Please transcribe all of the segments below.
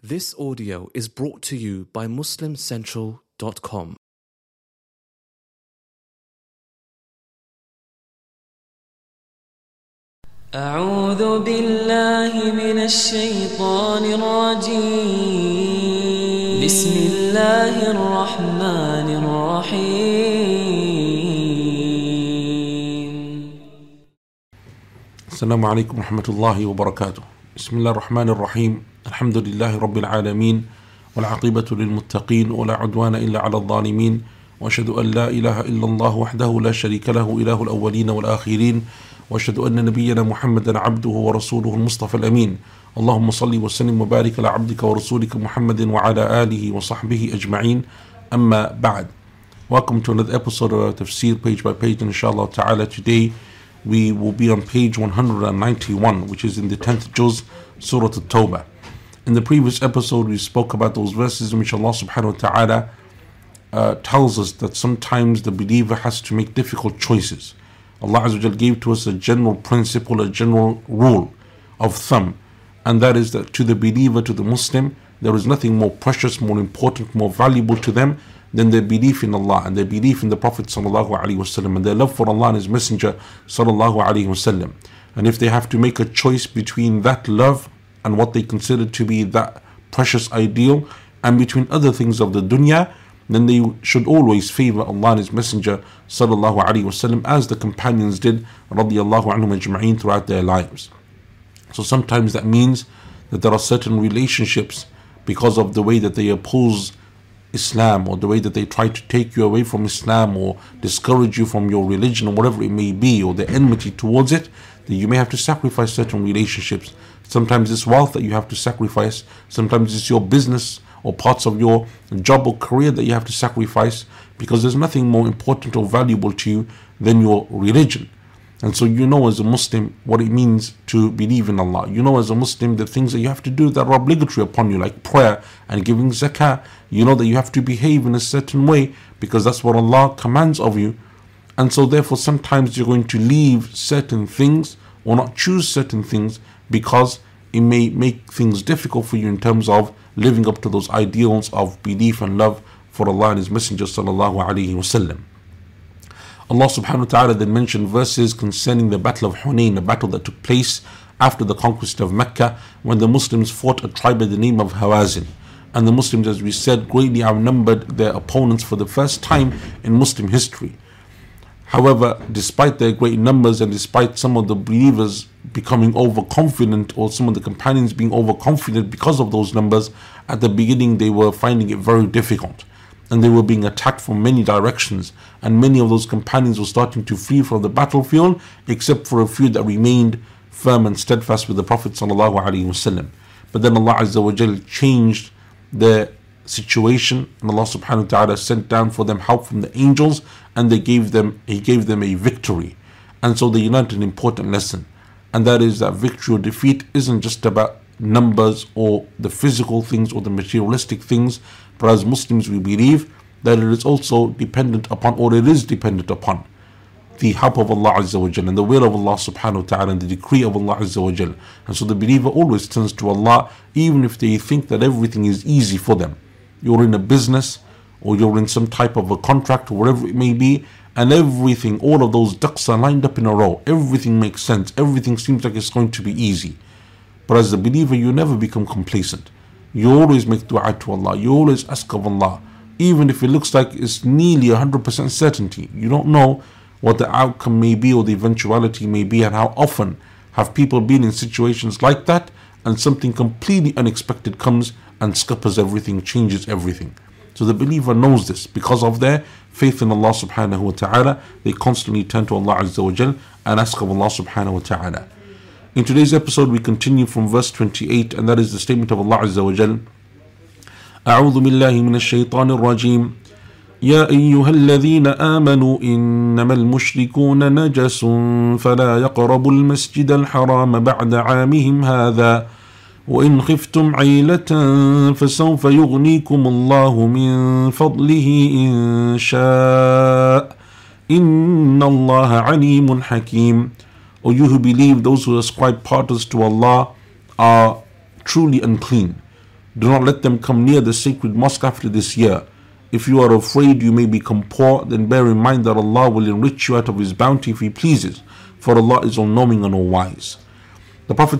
This audio is brought to you by MuslimCentral.com. أعوذ بالله من الشيطان الرجيم بسم الله الرحمن الرحيم السلام عليكم ورحمة الله وبركاته. بسم الله الرحمن الرحيم. الحمد لله رب العالمين والعاقبة للمتقين ولا عدوان إلا على الظالمين وأشهد أن لا إله إلا الله وحده لا شريك له إله الأولين والآخرين وأشهد أن نبينا محمدا عبده ورسوله المصطفى الأمين. اللهم صل وسلم وبارك على عبدك ورسولك محمد وعلى آله وصحبه أجمعين. أما بعد. Welcome to another episode of Tafsir page by page, inshallah ta'ala. Today we will be on page 191, which is in the 10th juz, Surah At-Tawbah. In the previous episode we spoke about those verses in which Allah subhanahu wa ta'ala tells us that sometimes the believer has to make difficult choices. Allah Azza wa Jal gave to us a general principle, a general rule of thumb, and that is that to the believer, to the Muslim, there is nothing more precious, more important, more valuable to them than their belief in Allah and their belief in the Prophet sallallahu alaihi wasallam and their love for Allah and His Messenger sallallahu alaihi wasallam. And if they have to make a choice between that love and what they consider to be that precious ideal and between other things of the dunya, then they should always favor Allah and His Messenger sallallahu alaihi wasallam, as the companions did radiyallahu anhum ajma'een throughout their lives. So sometimes that means that there are certain relationships, because of the way that they oppose Islam or the way that they try to take you away from Islam or discourage you from your religion or whatever it may be, or the enmity towards it, that you may have to sacrifice certain relationships. Sometimes it's wealth that you have to sacrifice. Sometimes it's your business or parts of your job or career that you have to sacrifice, because there's nothing more important or valuable to you than your religion. And so you know as a Muslim what it means to believe in Allah. You know as a Muslim the things that you have to do that are obligatory upon you, like prayer and giving zakah. You know that you have to behave in a certain way because that's what Allah commands of you. And so therefore sometimes you're going to leave certain things or not choose certain things because it may make things difficult for you in terms of living up to those ideals of belief and love for Allah and His Messenger sallallahu alaihi wasallam. Allah subhanahu wa ta'ala then mentioned verses concerning the battle of Hunayn, a battle that took place after the conquest of Mecca, when the Muslims fought a tribe by the name of Hawazin. And the Muslims, as we said, greatly outnumbered their opponents for the first time in Muslim history. However, despite their great numbers and despite some of the believers becoming overconfident, or some of the companions being overconfident because of those numbers, at the beginning they were finding it very difficult. And they were being attacked from many directions, and many of those companions were starting to flee from the battlefield, except for a few that remained firm and steadfast with the Prophet sallallahu alaihi wasallam. But then Allah Azza wa Jal changed their situation, and Allah subhanahu wa ta'ala sent down for them help from the angels, and He gave them a victory. And so they learned an important lesson, and that is that victory or defeat isn't just about numbers or the physical things or the materialistic things, but as Muslims we believe that it is also dependent upon, or it is dependent upon, the help of Allah Azza wa Jal and the will of Allah subhanahu wa ta'ala and the decree of Allah Azza wa Jal. And so the believer always turns to Allah, even if they think that everything is easy for them. You're in a business, or you're in some type of a contract, or whatever it may be, and everything, all of those ducks are lined up in a row. Everything makes sense. Everything seems like it's going to be easy. But as a believer, you never become complacent. You always make dua to Allah. You always ask of Allah. Even if it looks like it's nearly 100% certainty. You don't know what the outcome may be or the eventuality may be, and how often have people been in situations like that, and something completely unexpected comes and scuppers everything, changes everything. So the believer knows this. Because of their faith in Allah subhanahu wa ta'ala, they constantly turn to Allah Azza wa Jal and ask of Allah subhanahu wa ta'ala. In today's episode we continue from verse 28, and that is the statement of Allah Azza wa Jal. أعوذ بالله من الشيطان الرجيم يا أيها الذين آمنوا إنما المشركون نجس فلا يقربوا المسجد الحرام بعد عامهم هذا وإن خفتم عيلة فسوف يغنيكم الله من فضله إن شاء إن الله عليم حكيم. O you who believe, those who ascribe partners to Allah are truly unclean. Do not let them come near the sacred mosque after this year. If you are afraid you may become poor, then bear in mind that Allah will enrich you out of His bounty if He pleases, for Allah is all-knowing and all-wise. The Prophet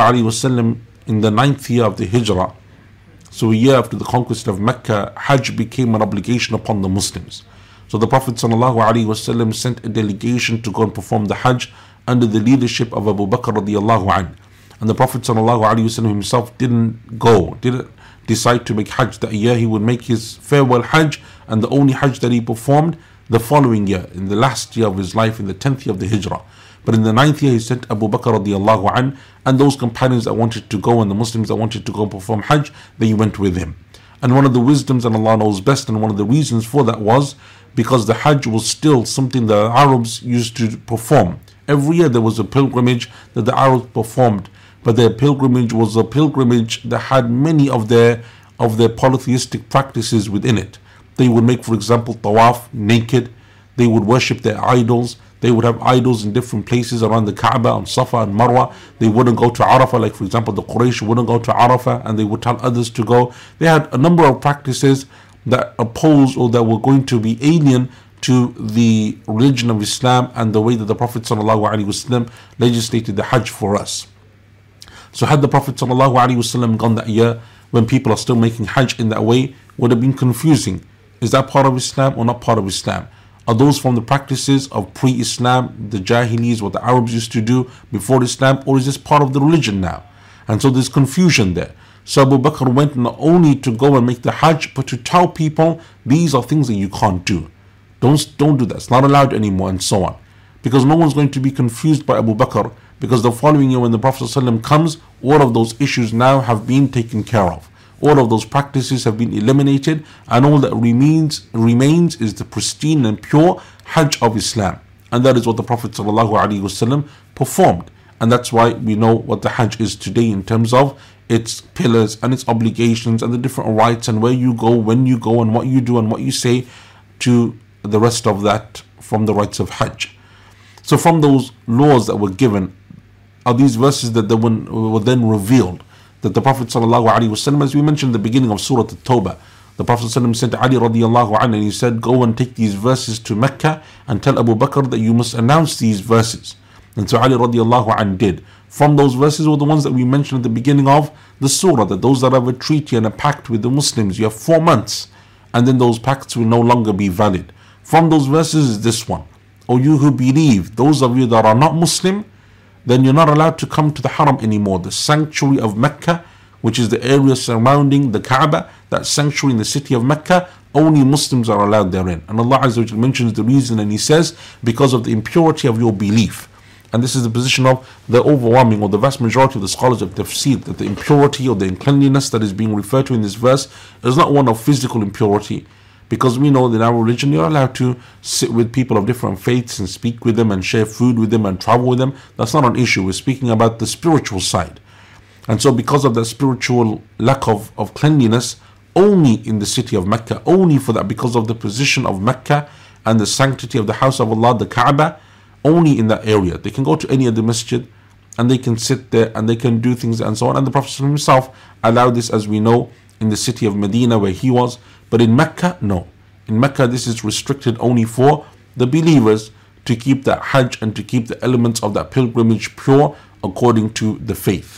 ﷺ, in the 9th year of the Hijrah, so a year after the conquest of Mecca, Hajj became an obligation upon the Muslims. So the Prophet ﷺ sent a delegation to go and perform the Hajj under the leadership of Abu Bakr radiallahu anhu. And the Prophet ﷺ himself didn't decide to make Hajj that year. He would make his farewell Hajj, and the only Hajj that he performed the following year, in the last year of his life, in the 10th year of the Hijrah. But in the 9th year, he sent Abu Bakr radiallahu anhu, and those companions that wanted to go, and the Muslims that wanted to go and perform Hajj, they went with him. And one of the wisdoms, and Allah knows best, and one of the reasons for that was because the Hajj was still something the Arabs used to perform. Every year there was a pilgrimage that the Arabs performed, but their pilgrimage was a pilgrimage that had many of their polytheistic practices within it. They would make, for example, tawaf naked. They would worship their idols. They would have idols in different places around the Kaaba, on Safa and Marwa. They wouldn't go to Arafah, like for example the Quraysh wouldn't go to Arafah, and they would tell others to go. They had a number of practices that oppose or that were going to be alien to the religion of Islam and the way that the Prophet ﷺ legislated the Hajj for us. So had the Prophet ﷺ gone that year when people are still making Hajj in that way, would have been confusing. Is that part of Islam or not part of Islam? Are those from the practices of pre-Islam, the Jahilis, what the Arabs used to do before Islam, or is this part of the religion now? And so there's confusion there. So Abu Bakr went not only to go and make the Hajj, but to tell people these are things that you can't do. Don't do that. It's not allowed anymore, and so on. Because no one's going to be confused by Abu Bakr, because the following year when the Prophet ﷺ comes, all of those issues now have been taken care of. All of those practices have been eliminated, and all that remains is the pristine and pure Hajj of Islam. And that is what the Prophet ﷺ performed. And that's why we know what the Hajj is today in terms of its pillars and its obligations and the different rights and where you go, when you go, and what you do and what you say, to the rest of that from the rights of Hajj. So from those laws that were given are these verses that were then revealed, that the Prophet ﷺ, as we mentioned in the beginning of Surah At-Tawbah, the Prophet ﷺ sent Ali radiallahu anhu, and he said, go and take these verses to Mecca and tell Abu Bakr that you must announce these verses. And so Ali radiallahu anhu did. From those verses were the ones that we mentioned at the beginning of the surah, that those that have a treaty and a pact with the Muslims, you have 4 months, and then those pacts will no longer be valid. From those verses is this one: O you who believe, those of you that are not Muslim, then you're not allowed to come to the Haram anymore, the sanctuary of Mecca, which is the area surrounding the Kaaba, that sanctuary in the city of Mecca. Only Muslims are allowed therein. And Allah Azza wa Jalla mentions the reason, and He says, because of the impurity of your belief. And this is the position of the overwhelming or the vast majority of the scholars of tafsir, that the impurity or the uncleanliness that is being referred to in this verse is not one of physical impurity. Because we know that in our religion you're allowed to sit with people of different faiths and speak with them and share food with them and travel with them. That's not an issue. We're speaking about the spiritual side. And so because of that spiritual lack of cleanliness, only in the city of Mecca, only for that, because of the position of Mecca and the sanctity of the house of Allah, the Kaaba, only in that area. They can go to any other masjid and they can sit there and they can do things and so on. And the Prophet himself allowed this, as we know, in the city of Medina where he was. But in Mecca, no. In Mecca, this is restricted only for the believers to keep that Hajj and to keep the elements of that pilgrimage pure according to the faith.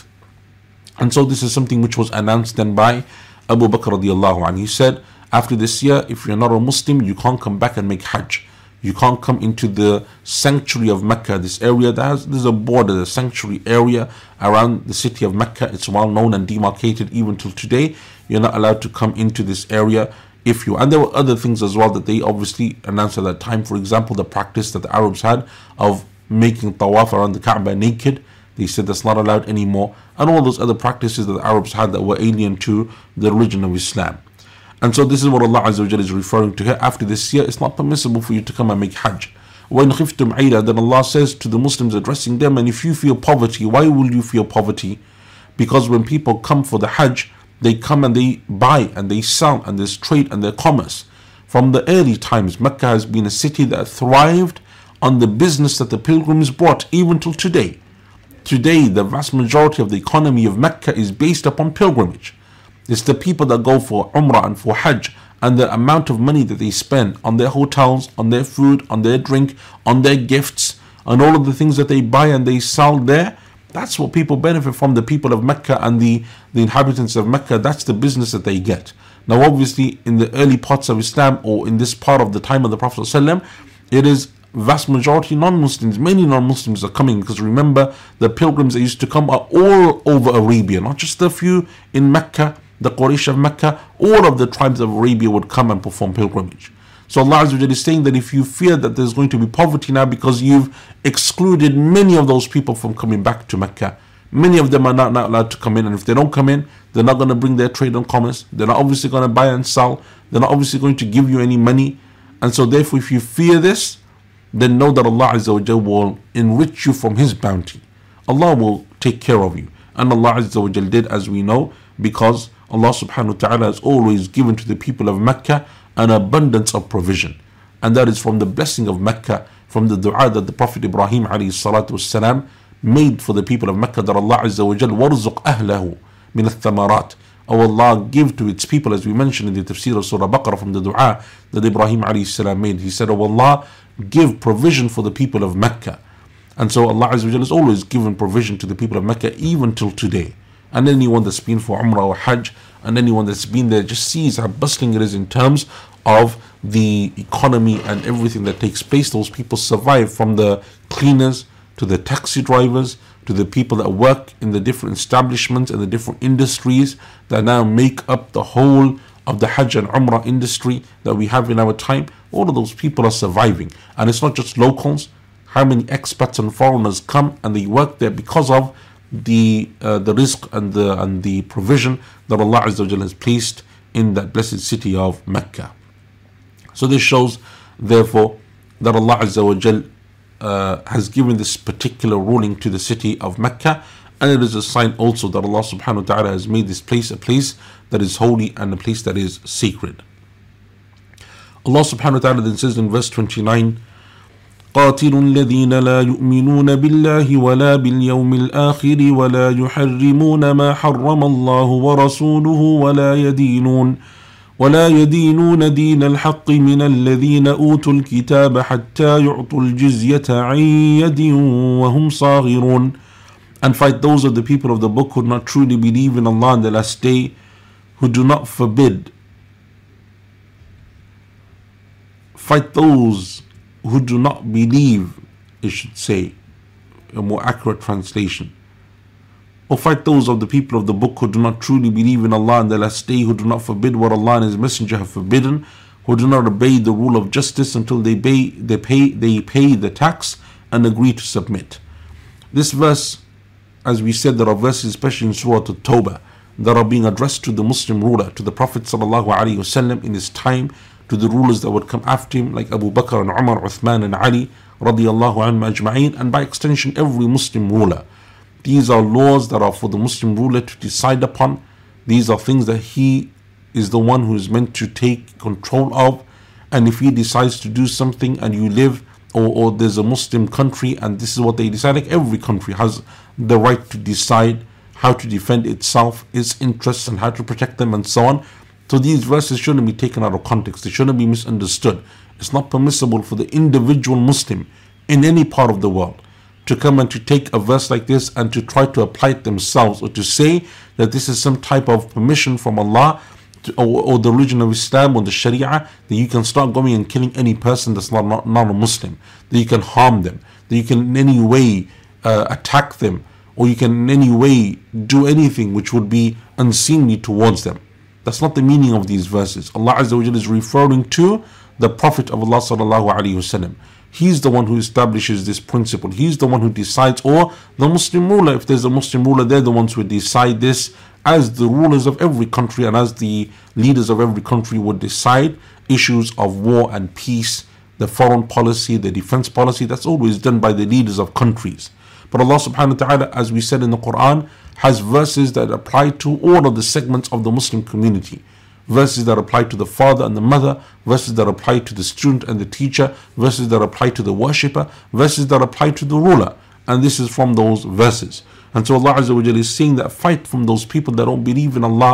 And so this is something which was announced then by Abu Bakr radiallahu anhu. He said, after this year, if you're not a Muslim, you can't come back and make Hajj. You can't come into the sanctuary of Mecca, this area there's a border, the sanctuary area around the city of Mecca. It's well known and demarcated even till today. You're not allowed to come into this area and there were other things as well that they obviously announced at that time. For example, the practice that the Arabs had of making tawaf around the Kaaba naked. They said that's not allowed anymore. And all those other practices that the Arabs had that were alien to the religion of Islam. And so this is what Allah Azza wa Jalla is referring to here. After this year, it's not permissible for you to come and make Hajj. When khiftum aila, then Allah says to the Muslims, addressing them, and if you feel poverty, why will you feel poverty? Because when people come for the Hajj, they come and they buy and they sell and there's trade and there's commerce. From the early times, Mecca has been a city that thrived on the business that the pilgrims brought, even till today. Today, the vast majority of the economy of Mecca is based upon pilgrimage. It's the people that go for Umrah and for Hajj, and the amount of money that they spend on their hotels, on their food, on their drink, on their gifts, and all of the things that they buy and they sell there. That's what people benefit from, the people of Mecca and the inhabitants of Mecca. That's the business that they get. Now obviously in the early parts of Islam, or in this part of the time of the Prophet ﷺ, it is vast majority non-Muslims. Many non-Muslims are coming, because remember, the pilgrims that used to come are all over Arabia, not just a few in Mecca, the Quraysh of Mecca. All of the tribes of Arabia would come and perform pilgrimage. So Allah Azza wa Jalla is saying that if you fear that there's going to be poverty now because you've excluded many of those people from coming back to Mecca, many of them are not allowed to come in, and if they don't come in, they're not going to bring their trade and commerce, they're not obviously going to buy and sell, they're not obviously going to give you any money. And so therefore, if you fear this, then know that Allah Azza wa Jalla will enrich you from His bounty. Allah will take care of you. And Allah Azza wa Jalla did, as we know, because Allah subhanahu wa ta'ala has always given to the people of Mecca an abundance of provision. And that is from the blessing of Mecca, from the dua that the Prophet Ibrahim alayhi salatu wasalam made for the people of Mecca, that Allah Azza wa Jal warzuq ahlahu min al-thamarat. Oh Allah, give to its people, as we mentioned in the tafsir of Surah Baqarah, from the dua that Ibrahim alayhi salam made. He said, oh Allah, give provision for the people of Mecca. And so Allah Azza wa Jal has always given provision to the people of Mecca, even till today. And anyone that's been for Umrah or Hajj, and anyone that's been there just sees how bustling it is in terms of the economy and everything that takes place. Those people survive, from the cleaners to the taxi drivers to the people that work in the different establishments and the different industries that now make up the whole of the Hajj and Umrah industry that we have in our time. All of those people are surviving. And it's not just locals. How many expats and foreigners come and they work there because of the rizq and the provision that Allah Azza wa Jalla has placed in that blessed city of Mecca. So this shows, therefore, that Allah Azza wa Jalla has given this particular ruling to the city of Mecca, and it is a sign also that Allah subhanahu wa ta'ala has made this place a place that is holy and a place that is sacred. Allah subhanahu wa ta'ala then says in verse 29, قاتلوا الذين لا يؤمنون بالله ولا باليوم الآخر ولا يحرمون ما حرم الله ورسوله ولا يدينون دين الحق من الذين أوتوا الكتاب حتى يعطوا الجزية عن يد وهم صاغرون. And fight those of the people of the book who do not truly believe in Allah and the last day, who do not forbid. Fight those who do not believe, it should say, a more accurate translation. Or fight those of the people of the book who do not truly believe in Allah and the last day, who do not forbid what Allah and His Messenger have forbidden, who do not obey the rule of justice until they pay the tax and agree to submit. This verse, as we said, there are verses, especially in Surah At-Tawbah, that are being addressed to the Muslim ruler, to the Prophet ﷺ in his time, to the rulers that would come after him, like Abu Bakr and Umar, Uthman and Ali radiyallahu anhum ajma'een, and by extension every Muslim ruler. These are laws that are for the Muslim ruler to decide upon. These are things that he is the one who is meant to take control of. And if he decides to do something and you live, or there's a Muslim country and this is what they decide, like every country has the right to decide how to defend itself, its interests, and how to protect them, and so on. So these verses shouldn't be taken out of context. They shouldn't be misunderstood. It's not permissible for the individual Muslim in any part of the world to come and to take a verse like this and to try to apply it themselves, or to say that this is some type of permission from Allah or the religion of Islam or the Sharia, that you can start going and killing any person that's not a Muslim, that you can harm them, that you can in any way attack them, or you can in any way do anything which would be unseemly towards them. That's not the meaning of these verses. Allah Azza wa Jalla is referring to the Prophet of Allah sallallahu alaihi wasallam. He's the one who establishes this principle. He's the one who decides, or the Muslim ruler. If there's a Muslim ruler, they're the ones who decide this, as the rulers of every country and as the leaders of every country would decide issues of war and peace, the foreign policy, the defense policy. That's always done by the leaders of countries. But Allah subhanahu wa ta'ala, as we said in the Quran, has verses that apply to all of the segments of the Muslim community. Verses that apply to the father and the mother, verses that apply to the student and the teacher, verses that apply to the worshipper, verses that apply to the ruler. And this is from those verses. And so Allah Azza wa Jalla is saying that fight from those people that don't believe in Allah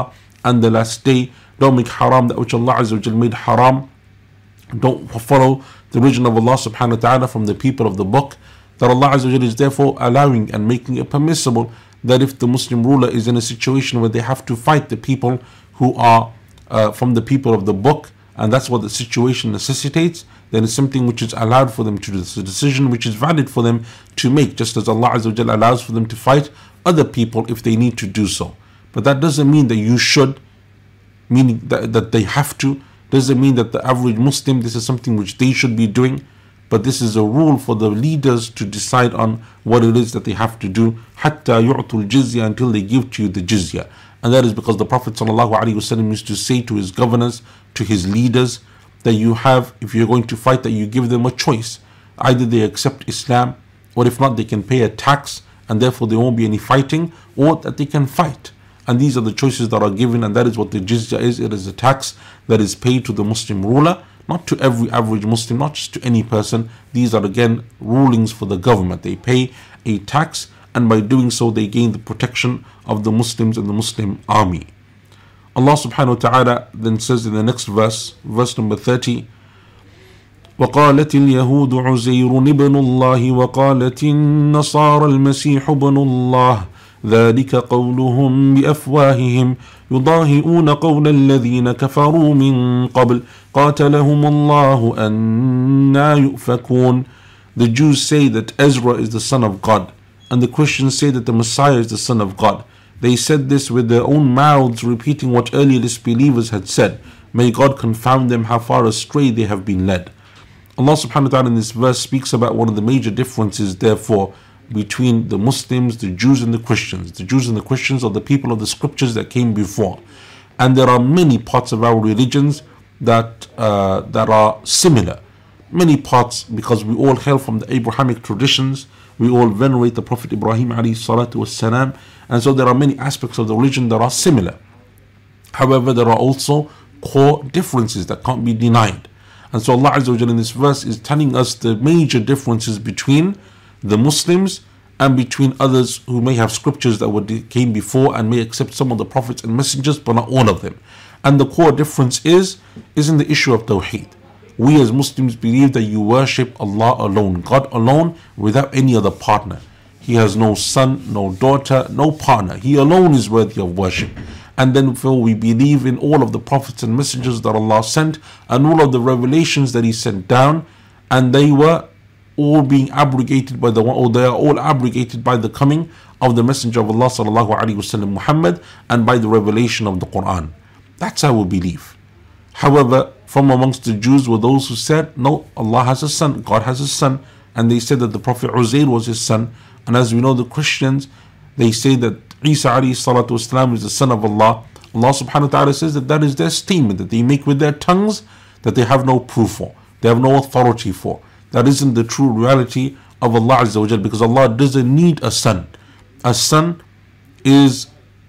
and the last day. Don't make haram that which Allah Azza wa Jal made haram. Don't follow the religion of Allah subhanahu wa ta'ala from the people of the book. That Allah Azza wa Jal is therefore allowing and making it permissible that if the Muslim ruler is in a situation where they have to fight the people who are from the people of the book, and that's what the situation necessitates, then it's something which is allowed for them to do. It's a decision which is valid for them to make, just as Allah Azza wa Jal allows for them to fight other people if they need to do so. But that doesn't mean that you should, meaning that they have to, doesn't mean that the average Muslim, this is something which they should be doing, but this is a rule for the leaders to decide on what it is that they have to do, حَتَّى يُعْطُوا الْجِزْيَةَ, until they give to you the jizya. And that is because the Prophet ﷺ used to say to his governors, to his leaders, that you have, if you're going to fight, that you give them a choice. Either they accept Islam, or if not, they can pay a tax, and therefore there won't be any fighting, or that they can fight. And these are the choices that are given, and that is what the jizya is. It is a tax that is paid to the Muslim ruler, not to every average Muslim, not just to any person. These are again rulings for the government. They pay a tax, and by doing so they gain the protection of the Muslims and the Muslim army. Allah subhanahu wa ta'ala then says in the next verse, verse number 30, وقالت اليهود عزير ابن الله وقالت النصارى المسيح ابن الله ذلك قولهم بأفواههم يضاهئون قول الذين كفروا من قبل قاتلهم الله أنى يؤفكون. The Jews say that Ezra is the son of God, and the Christians say that the Messiah is the son of God. They said this with their own mouths, repeating what earlier disbelievers had said. May God confound them how far astray they have been led. Allah subhanahu wa ta'ala in this verse speaks about one of the major differences, therefore, between the Muslims, the Jews and the Christians. The Jews and the Christians are the people of the scriptures that came before. And there are many parts of our religions that are similar. Many parts, because we all hail from the Abrahamic traditions. We all venerate the Prophet Ibrahim alayhi salatu wassalam. And so there are many aspects of the religion that are similar. However, there are also core differences that can't be denied. And so Allah Azza wa Jalla in this verse is telling us the major differences between the Muslims and between others who may have scriptures that came before and may accept some of the prophets and messengers, but not all of them. And the core difference is in the issue of Tawheed. We as Muslims believe that you worship Allah alone, God alone, without any other partner. He has no son, no daughter, no partner. He alone is worthy of worship. And then we believe in all of the prophets and messengers that Allah sent, and all of the revelations that He sent down, and they were all being abrogated by they are all abrogated by the coming of the Messenger of Allah sallallahu alaihi wasallam Muhammad, and by the revelation of the Quran. That's our belief. However, from amongst the Jews were those who said, no, Allah has a son, God has a son, and they said that the Prophet Uzair was his son. And as we know, the Christians, they say that Isa alayhi salatu wasalam is the son of Allah. Allah subhanahu wa ta'ala says that is their statement that they make with their tongues, that they have no proof for, they have no authority for. That isn't the true reality of Allah Azza wa Jal, because Allah doesn't need a son. A son is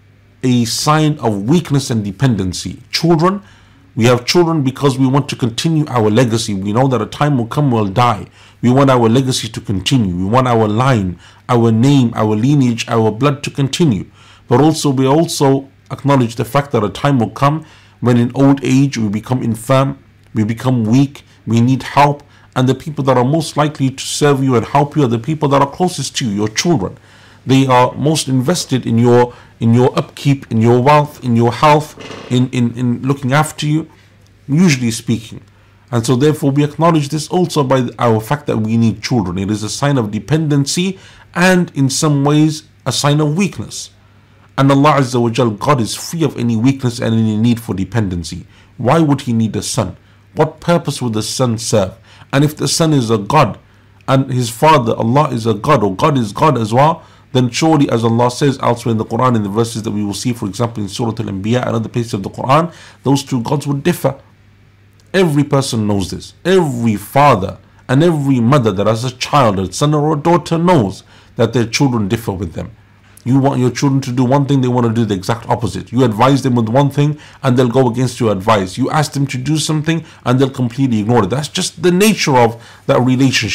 a sign of weakness and dependency. Children, we have children because we want to continue our legacy. We know that a time will come we'll die. We want our legacy to continue. We want our line, our name, our lineage, our blood to continue. But also we also acknowledge the fact that a time will come when in old age we become infirm, we become weak, we need help. And the people that are most likely to serve you and help you are the people that are closest to you, your children. They are most invested in your upkeep, in your wealth, in your health, in looking after you, usually speaking. And so therefore we acknowledge this also by our fact that we need children. It is a sign of dependency and in some ways a sign of weakness. And Allah Azza wa Jal, God is free of any weakness and any need for dependency. Why would He need a son? What purpose would the son serve? And if the son is a God and his father Allah is a God, or God is God as well, then surely, as Allah says elsewhere in the Quran, in the verses that we will see, for example, in Surah Al-Anbiya and other places of the Quran, those two gods would differ. Every person knows this. Every father and every mother that has a child, a son or a daughter, knows that their children differ with them. You want your children to do one thing, they want to do the exact opposite. You advise them with one thing and they'll go against your advice. You ask them to do something and they'll completely ignore it. That's just the nature of that relationship.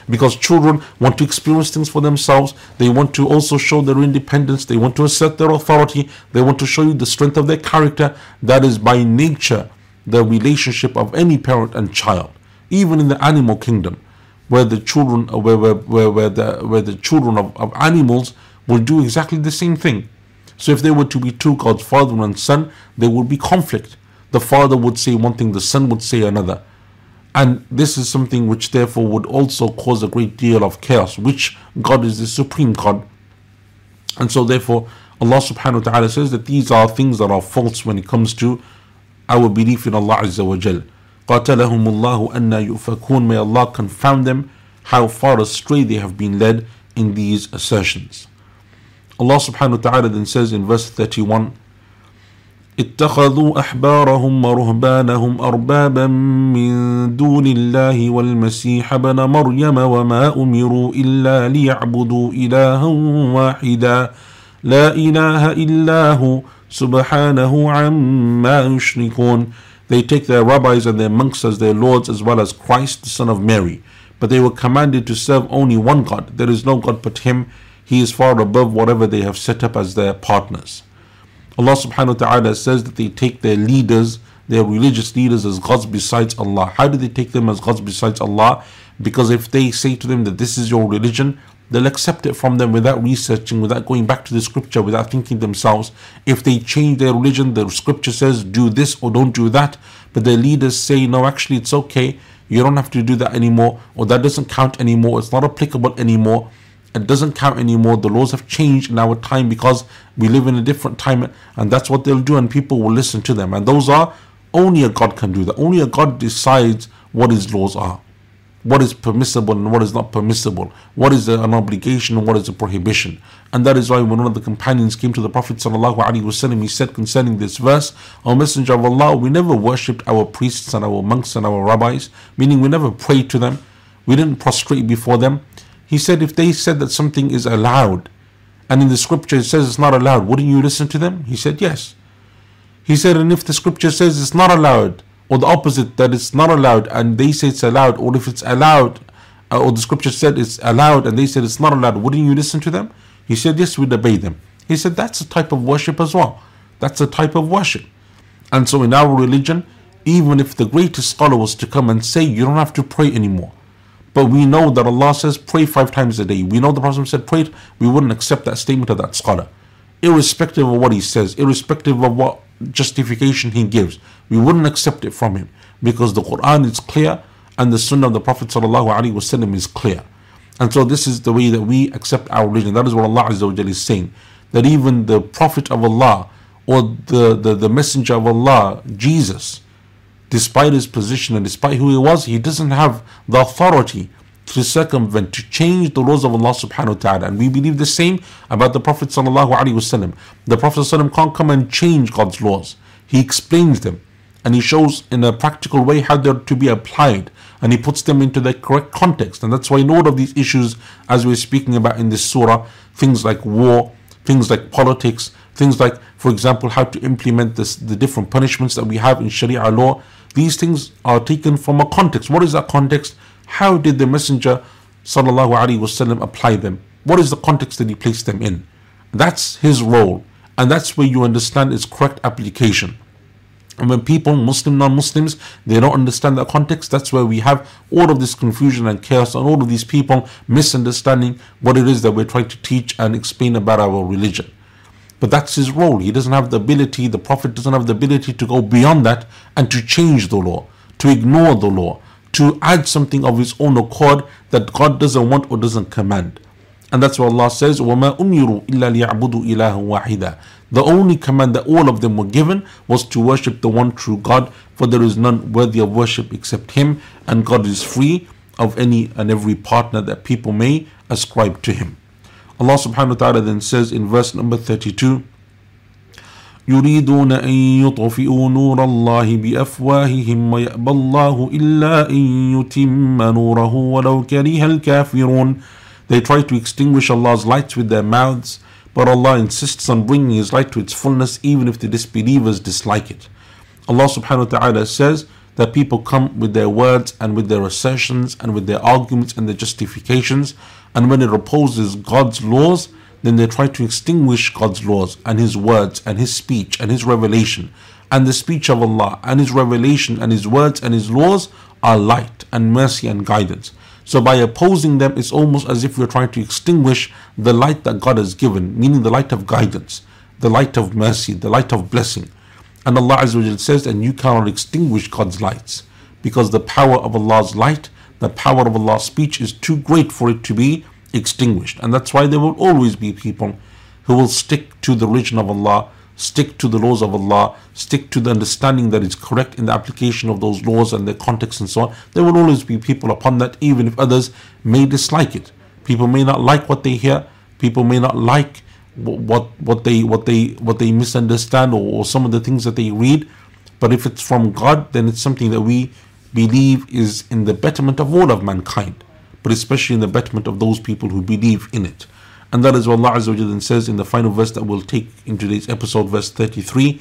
because children want to experience things for themselves. They want to also show their independence. They want to assert their authority. They want to show you the strength of their character. That is by nature the relationship of any parent and child. Even in the animal kingdom, where the children, where the children of animals will do exactly the same thing. So if there were to be two gods, father and son, there would be conflict. The father would say one thing, the son would say another. And this is something which therefore would also cause a great deal of chaos. Which God is the supreme God? And so therefore Allah subhanahu wa ta'ala says that these are things that are false when it comes to our belief in Allah Azza wa Jal. قَاتَلَهُمُ اللَّهُ أَنَّا يُؤْفَكُونَ. May Allah confound them, how far astray they have been led in these assertions. Allah subhanahu wa ta'ala then says in verse 31, اتخذوا أحبارهم ورهبانهم أربابا من دون الله والمسيح ابن مريم وما أمروا إلا ليعبدوا إلها واحدا لا إله إلا هو سبحانه عما يشركون. They take their rabbis and their monks as their lords, as well as Christ the son of Mary, but they were commanded to serve only one God. There is no God but Him. He is far above whatever they have set up as their partners. Allah subhanahu wa ta'ala says that they take their leaders, their religious leaders, as gods besides Allah. How do they take them as gods besides Allah? Because if they say to them that this is your religion, they'll accept it from them without researching, without going back to the scripture, without thinking themselves. If they change their religion, the scripture says do this or don't do that, but their leaders say no, actually it's okay, you don't have to do that anymore, or that doesn't count anymore, it's not applicable anymore, it doesn't count anymore, the laws have changed in our time because we live in a different time, and that's what they'll do, and people will listen to them. And those are, only a God can do that. Only a God decides what His laws are, what is permissible and what is not permissible, what is an obligation and what is a prohibition. And that is why when one of the companions came to the Prophet ﷺ, he said concerning this verse, O Messenger of Allah, we never worshipped our priests and our monks and our rabbis, meaning we never prayed to them, we didn't prostrate before them. He said, if they said that something is allowed, and in the scripture it says it's not allowed, wouldn't you listen to them? He said, yes. He said, and if the scripture says it's not allowed, or the opposite, that it's not allowed, and they say it's allowed, or if it's allowed, or the scripture said it's allowed, and they said it's not allowed, wouldn't you listen to them? He said, yes, we'd obey them. He said, that's a type of worship as well. That's a type of worship. And so in our religion, even if the greatest scholar was to come and say, you don't have to pray anymore, but we know that Allah says pray 5 times a day. We know the Prophet said pray. We wouldn't accept that statement of that scholar, irrespective of what he says, irrespective of what justification he gives. We wouldn't accept it from him, because the Quran is clear and the Sunnah of the Prophet ﷺ is clear. And so this is the way that we accept our religion. That is what Allah Azza wa Jalla is saying, that even the Prophet of Allah, or the Messenger of Allah, Jesus, despite his position and despite who he was, he doesn't have the authority to circumvent, to change the laws of Allah subhanahu wa ta'ala. And we believe the same about the Prophet sallallahu alaihi wasallam. The Prophet sallallahu can't come and change God's laws. He explains them, and he shows in a practical way how they're to be applied, and he puts them into the correct context. And that's why in all of these issues, as we're speaking about in this surah, things like war, things like politics, things like, for example, how to implement the different punishments that we have in Sharia law, these things are taken from a context. What is that context? How did the Messenger sallallahu alaihi wasallam apply them? What is the context that he placed them in? That's his role, and that's where you understand its correct application. And when people, Muslim, non-Muslims, they don't understand that context, that's where we have all of this confusion and chaos, and all of these people misunderstanding what it is that we're trying to teach and explain about our religion. But that's his role. He doesn't have the ability, the Prophet doesn't have the ability to go beyond that and to change the law, to ignore the law, to add something of his own accord that God doesn't want or doesn't command. And that's what Allah says, وَمَا أُمِرُوا إِلَّا لِيَعْبُدُوا إِلَهًا وَاحِدًا. The only command that all of them were given was to worship the one true God, for there is none worthy of worship except Him, and God is free of any and every partner that people may ascribe to Him. Allah subhanahu wa ta'ala then says in verse number 32, يُرِيدُونَ أَن يُطْفِئُوا نُورَ اللَّهِ بِأَفْوَاهِهِمْ وَيَأْبَى اللَّهُ إِلَّا أَن يُتِمَّ نُورَهُ وَلَوْ كَرِهَ الْكَافِرُونَ. They try to extinguish Allah's lights with their mouths, but Allah insists on bringing His light to its fullness, even if the disbelievers dislike it. Allah subhanahu wa ta'ala says that people come with their words and with their assertions and with their arguments and their justifications, and when it opposes God's laws, then they try to extinguish God's laws and His words and His speech and His revelation. And the speech of Allah and His revelation and His words and His laws are light and mercy and guidance. So by opposing them, it's almost as if we're trying to extinguish the light that God has given, meaning the light of guidance, the light of mercy, the light of blessing. And Allah Azza wa Jal says, and you cannot extinguish God's lights, because the power of Allah's light, the power of Allah's speech is too great for it to be extinguished. And that's why there will always be people who will stick to the religion of Allah, stick to the laws of Allah, stick to the understanding that is correct in the application of those laws and their context and so on. There will always be people upon that, even if others may dislike it. People may not like what they hear. People may not like what they misunderstand, or some of the things that they read. But if it's from God, then it's something that we believe is in the betterment of all of mankind, but especially in the betterment of those people who believe in it. And that is what Allah Azza wa Jalla says in the final verse that we'll take in today's episode, verse 33.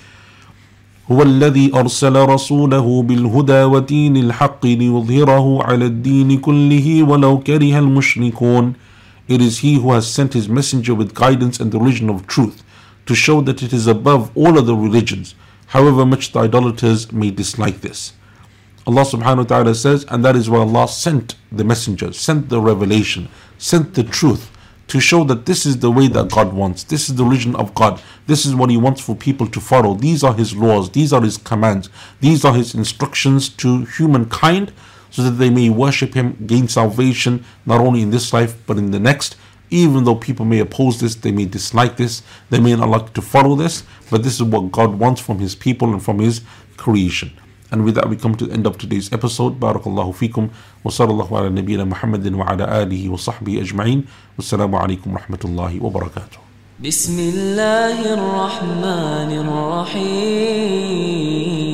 هو الذي أرسل رسوله بالهدى ودين الحق ليظهره على الدين كله ولو كره المشركون. It is He who has sent His messenger with guidance and the religion of truth, to show that it is above all other religions, however much the idolaters may dislike this. Allah subhanahu wa ta'ala says, and that is why Allah sent the messenger, sent the revelation, sent the truth, to show that this is the way that God wants. This is the religion of God. This is what He wants for people to follow. These are His laws. These are His commands. These are His instructions to humankind, so that they may worship Him, gain salvation, not only in this life, but in the next. Even though people may oppose this, they may dislike this, they may not like to follow this, but this is what God wants from His people and from His creation. And with that, we come to the end of today's episode. Barakallahu feekum. Wa sallallahu ala nabiyyina Muhammadin wa ala alihi wa sahbihi ajma'in. Wassalamu alaikum wa rahmatullahi wa barakatuh. بسم الله الرحمن الرحيم